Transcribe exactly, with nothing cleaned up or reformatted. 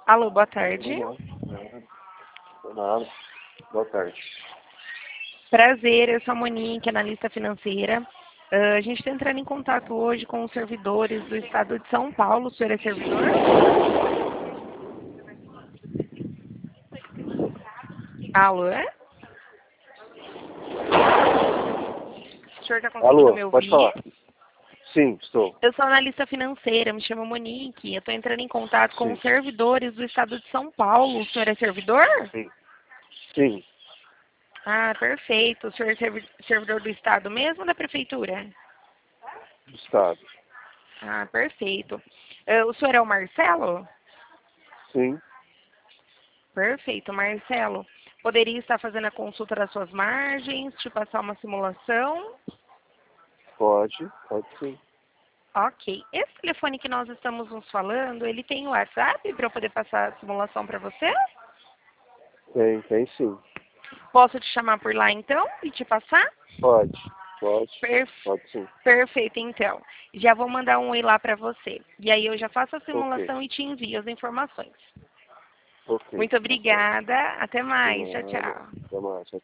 Alô, boa tarde. Nada. Boa tarde. Prazer, eu sou a Monique, analista financeira. Uh, a gente está entrando em contato hoje com os servidores do estado de São Paulo. O senhor é servidor? Alô? O senhor está conseguindo me Alô, pode ouvir? falar. Sim, estou. Eu sou analista financeira, me chamo Monique. Eu estou entrando em contato com Sim. os servidores do estado de São Paulo. O senhor é servidor? Sim. Sim. Ah, perfeito. O senhor é servi- servidor do estado mesmo ou da prefeitura? Do Estado. Ah, perfeito. Eh, o senhor é o Marcelo? Sim. Perfeito, Marcelo. Poderia estar fazendo a consulta das suas margens, te passar uma simulação? Pode. Pode sim. Ok. Esse telefone que nós estamos nos falando, ele tem o WhatsApp para eu poder passar a simulação para você? Tem, tem sim. Posso te chamar por lá então e te passar? Pode. Pode. Perf- Pode sim. Perfeito, então. Já vou mandar um oi lá para você. E aí eu já faço a Ok. simulação e te envio as informações. Ok. Muito Tá certo. obrigada. Até mais. Tchau, Nada. tchau. Até mais.